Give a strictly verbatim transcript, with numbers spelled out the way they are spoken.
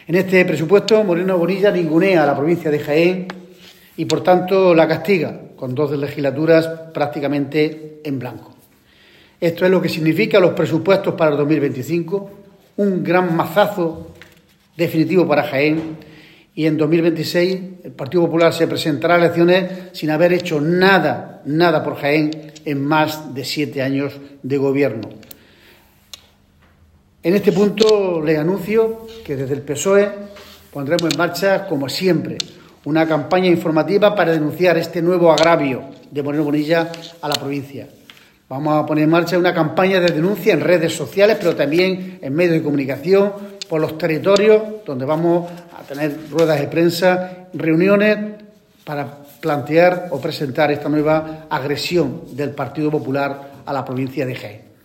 En este presupuesto, Moreno Bonilla ningunea a la provincia de Jaén y, por tanto, la castiga con dos legislaturas prácticamente en blanco. Esto es lo que significa los presupuestos para el dos mil veinticinco, un gran mazazo definitivo para Jaén, y en dos mil veintiséis el Partido Popular se presentará a elecciones sin haber hecho nada, nada por Jaén en más de siete años de gobierno. En este punto les anuncio que desde el P S O E pondremos en marcha, como siempre, una campaña informativa para denunciar este nuevo agravio de Moreno Bonilla a la provincia. Vamos a poner en marcha una campaña de denuncia en redes sociales, pero también en medios de comunicación, por los territorios, donde vamos a tener ruedas de prensa, reuniones para plantear o presentar esta nueva agresión del Partido Popular a la provincia de Jaén.